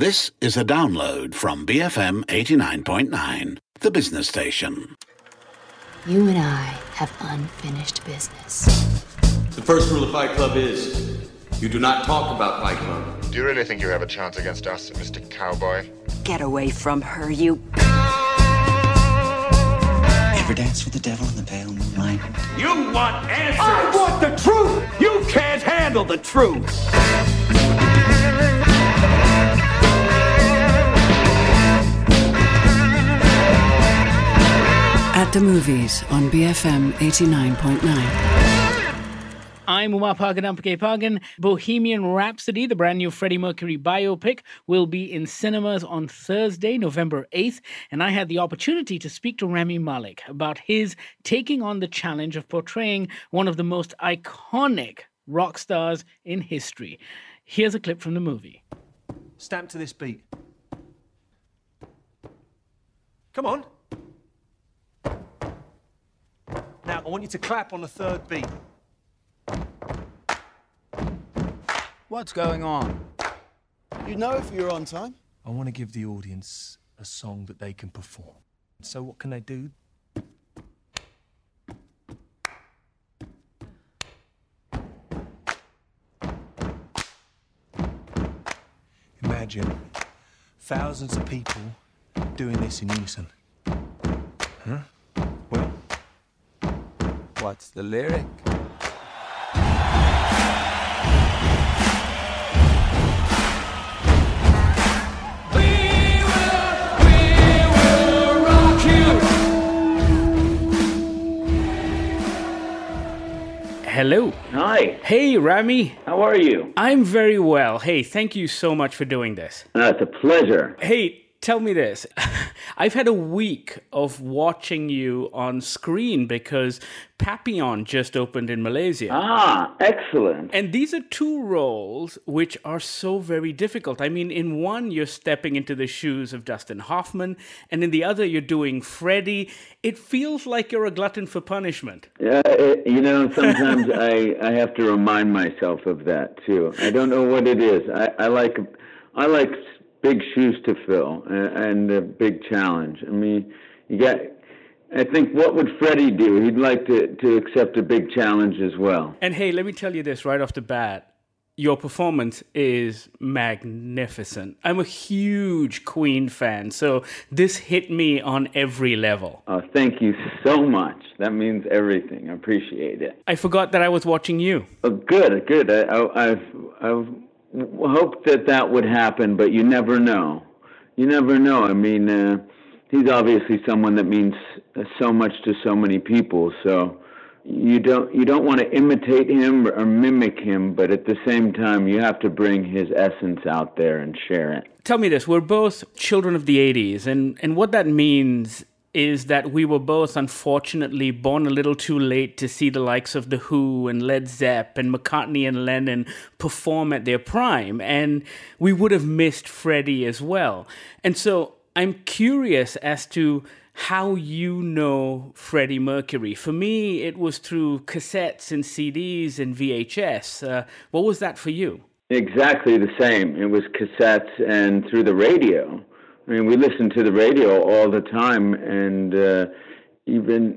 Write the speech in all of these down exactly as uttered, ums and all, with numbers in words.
This is a download from B F M eighty-nine point nine, the business station. You and I have unfinished business. The first rule of Fight Club is, you do not talk about Fight Club. Do you really think you have a chance against us, Mister Cowboy? Get away from her, you... Ever dance with the devil in the pale moonlight? You want answers! I want the truth! You can't handle the truth! At the movies on B F M eighty-nine point nine. I'm Umar Pargan, Ampake Pargan. Bohemian Rhapsody, the brand new Freddie Mercury biopic, will be in cinemas on Thursday, November eighth. And I had the opportunity to speak to Rami Malek about his taking on the challenge of portraying one of the most iconic rock stars in history. Here's a clip from the movie. Stamp to this beat. Come on. Now, I want you to clap on the third beat. What's going on? You know if you're on time? I want to give the audience a song that they can perform. So what can they do? Imagine thousands of people doing this in unison. Huh? Well, What's the lyric? Hello. Hi. Hey, Rami. How are you? I'm very well. Hey, thank you so much for doing this. Uh, it's a pleasure. Hey, tell me this. I've had a week of watching you on screen because Papillon just opened in Malaysia. Ah, excellent. And these are two roles which are so very difficult. I mean, in one, you're stepping into the shoes of Dustin Hoffman, and in the other, you're doing Freddie. It feels like you're a glutton for punishment. Yeah, it, you know, sometimes I, I have to remind myself of that, too. I don't know what it is. I, I like I like big shoes to fill and, and a big challenge. I mean, you got... I think what would Freddie do? He'd like to, to accept a big challenge as well. And hey, let me tell you this right off the bat. Your performance is magnificent. I'm a huge Queen fan, so this hit me on every level. Oh, thank you so much. That means everything. I appreciate it. I forgot that I was watching you. Oh, good, good. I, I, I've, I've hoped that that would happen, but you never know. You never know. I mean... Uh, He's obviously someone that means so much to so many people. So you don't you don't want to imitate him or mimic him, but at the same time, you have to bring his essence out there and share it. Tell me this: we're both children of the eighties, and and what that means is that we were both unfortunately born a little too late to see the likes of The Who and Led Zepp and McCartney and Lennon perform at their prime, and we would have missed Freddie as well. And so I'm curious as to how you know Freddie Mercury. For me, it was through cassettes and C Ds and V H S. Uh, what was that for you? Exactly the same. It was cassettes and through the radio. I mean, we listened to the radio all the time, and uh, even...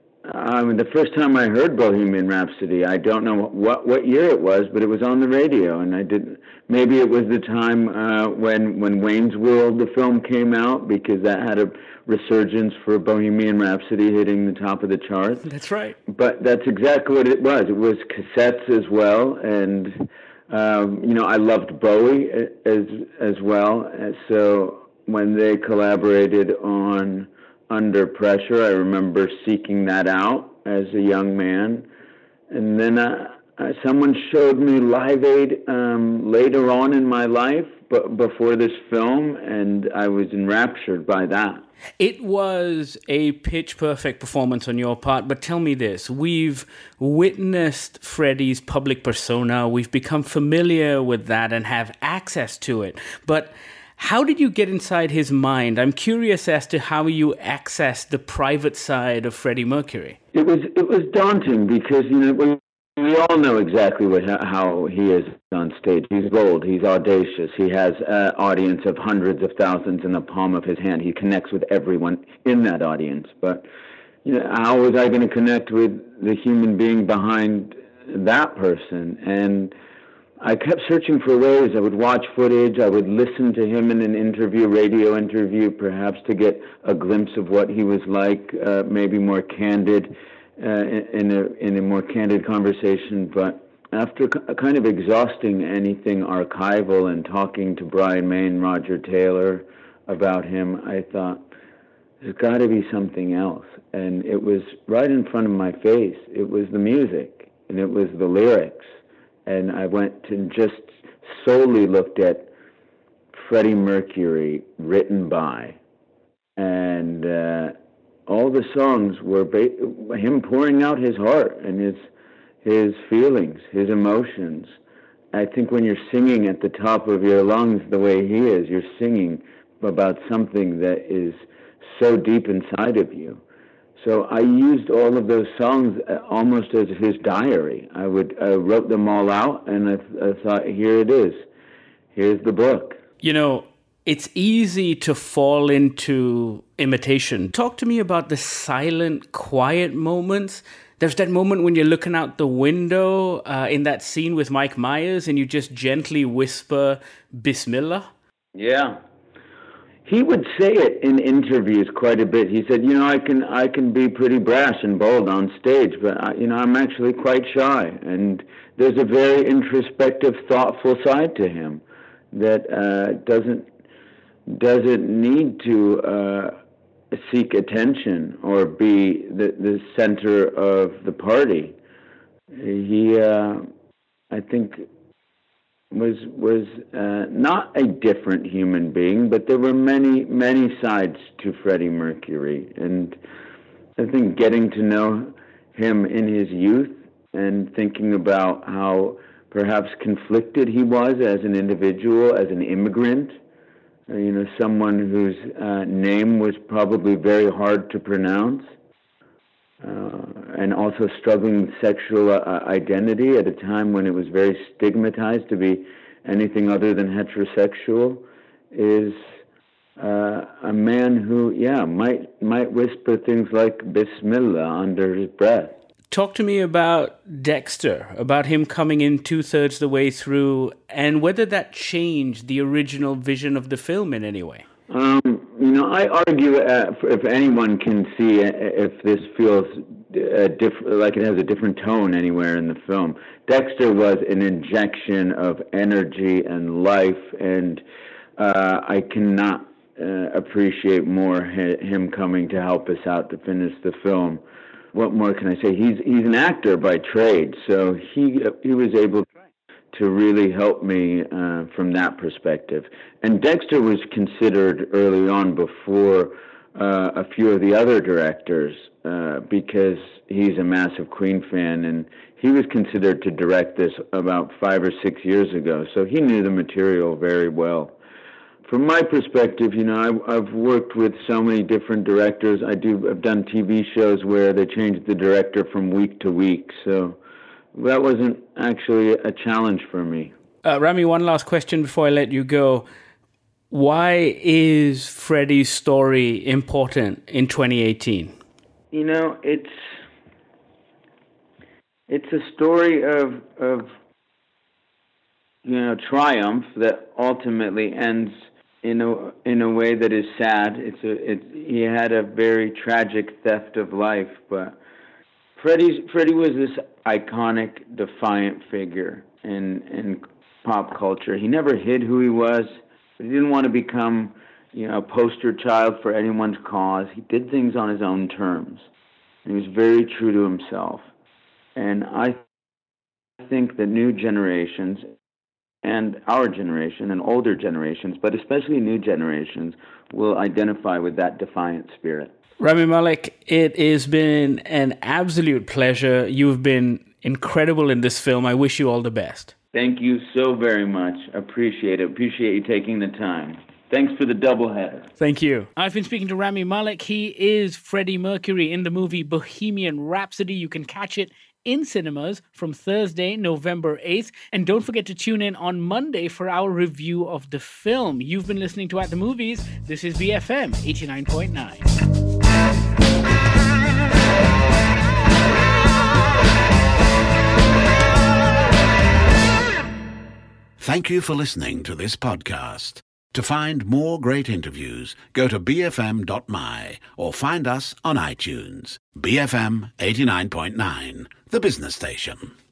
I mean, the first time I heard Bohemian Rhapsody, I don't know what, what year it was, but it was on the radio, and I didn't. Maybe it was the time uh, when when Wayne's World, the film, came out, because that had a resurgence for Bohemian Rhapsody hitting the top of the charts. That's right. But that's exactly what it was. It was cassettes as well, and um, you know, I loved Bowie as as well. So when they collaborated on Under Pressure, I remember seeking that out as a young man. And then uh, uh, someone showed me Live Aid um, later on in my life, but before this film, and I was enraptured by that. It was a pitch-perfect performance on your part, but tell me this. We've witnessed Freddie's public persona. We've become familiar with that and have access to it. But how did you get inside his mind? I'm curious as to how you accessed the private side of Freddie Mercury. It was it was daunting because, you know, when We all know exactly what how he is on stage. He's bold. He's audacious. He has an audience of hundreds of thousands in the palm of his hand. He connects with everyone in that audience. But you know, how was I going to connect with the human being behind that person? And I kept searching for ways. I would watch footage. I would listen to him in an interview, radio interview, perhaps to get a glimpse of what he was like, uh, maybe more candid. Uh, in a in a more candid conversation, but after c- kind of exhausting anything archival and talking to Brian May and Roger Taylor about him, I thought there's got to be something else, and it was right in front of my face. It was the music, and it was the lyrics, and I went and just solely looked at Freddie Mercury written by, and. Uh, All the songs were ba- him pouring out his heart and his his feelings, his emotions. I think when you're singing at the top of your lungs the way he is, you're singing about something that is so deep inside of you. So I used all of those songs almost as his diary. I would I wrote them all out, and I, I thought, here it is. Here's the book. You know, it's easy to fall into imitation. Talk to me about the silent, quiet moments. There's that moment when you're looking out the window uh, in that scene with Mike Myers and you just gently whisper, Bismillah. Yeah. He would say it in interviews quite a bit. He said, you know, I can I can be pretty brash and bold on stage, but, I, you know, I'm actually quite shy. And there's a very introspective, thoughtful side to him that uh, doesn't doesn't need to uh, seek attention or be the, the center of the party. He, uh, I think, was was uh, not a different human being, but there were many, many sides to Freddie Mercury. And I think getting to know him in his youth and thinking about how perhaps conflicted he was as an individual, as an immigrant, you know, someone whose uh, name was probably very hard to pronounce, uh, and also struggling with sexual uh, identity at a time when it was very stigmatized to be anything other than heterosexual, is uh, a man who, yeah, might might whisper things like Bismillah under his breath. Talk to me about Dexter, about him coming in two-thirds the way through, and whether that changed the original vision of the film in any way. Um, you know, I argue uh, if anyone can see if this feels uh, diff- like it has a different tone anywhere in the film. Dexter was an injection of energy and life, and uh, I cannot uh, appreciate more ha- him coming to help us out to finish the film. What more can I say? He's he's an actor by trade, so he he was able to really help me uh, from that perspective. And Dexter was considered early on before uh, a few of the other directors uh, because he's a massive Queen fan, and he was considered to direct this about five or six years ago. So he knew the material very well. From my perspective, you know, I, I've worked with so many different directors. I do, I've done T V shows where they changed the director from week to week. So that wasn't actually a challenge for me. Uh, Rami, one last question before I let you go. Why is Freddie's story important in twenty eighteen? You know, it's it's a story of of you know triumph that ultimately ends in a in a way that is sad. It's a it. He had a very tragic theft of life, but Freddie's Freddie was this iconic, defiant figure in in pop culture. He never hid who he was, but he didn't want to become, you know, a poster child for anyone's cause. He did things on his own terms, and he was very true to himself. And I think that new generations, and our generation, and older generations, but especially new generations, will identify with that defiant spirit. Rami Malek, it has been an absolute pleasure. You've been incredible in this film. I wish you all the best. Thank you so very much. Appreciate it. Appreciate you taking the time. Thanks for the doubleheader. Thank you. I've been speaking to Rami Malek. He is Freddie Mercury in the movie Bohemian Rhapsody. You can catch it in cinemas from Thursday, November eighth. And don't forget to tune in on Monday for our review of the film. You've been listening to At the Movies. This is B F M eighty-nine point nine. Thank you for listening to this podcast. To find more great interviews, go to b f m dot m y or find us on iTunes. B F M eighty-nine point nine, the business station.